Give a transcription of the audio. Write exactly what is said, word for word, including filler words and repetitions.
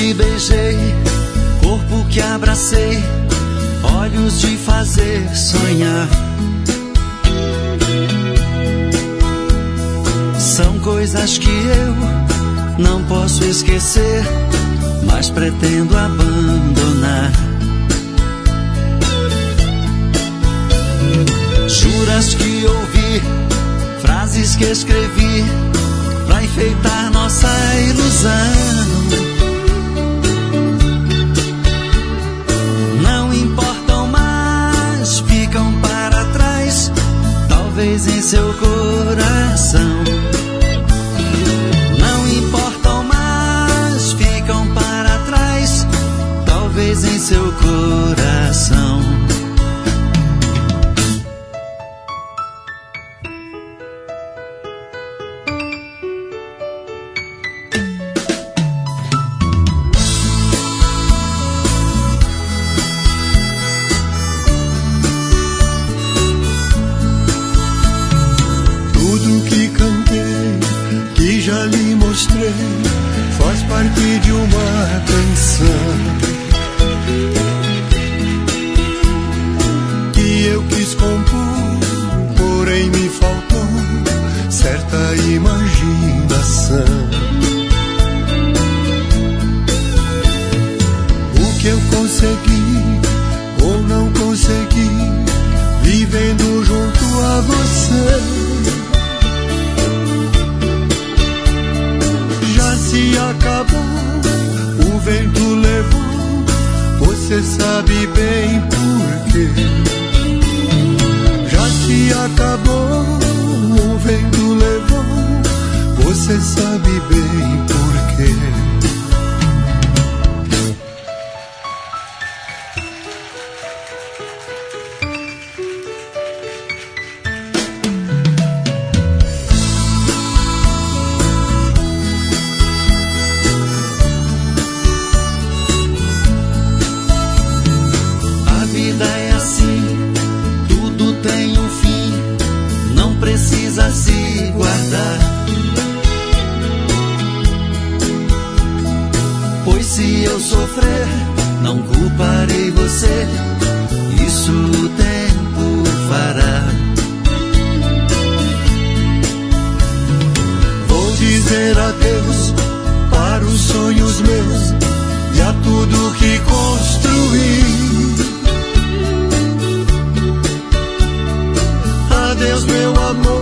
te beijei, corpo que abracei, olhos de fazer sonhar. São coisas que eu não posso esquecer, mas pretendo abandonar. Juras que ouvi, frases que escrevi pra enfeitar nossa ilusão. Não importam mais, ficam para trás, talvez em seu coração. Não importam mais, ficam para trás, talvez em seu coração. Faz parte de uma canção que eu quis compor, porém me faltou certa imaginação. O que eu consegui ou não consegui, vivendo junto a você, se acabou, o vento levou, você sabe bem por quê. Já se acabou, o vento levou, você sabe bem por quê. Se guardar, pois se eu sofrer, não culparei você, isso o tempo fará. Vou dizer adeus para os sonhos meus e a tudo que construí. Adeus, meu amor,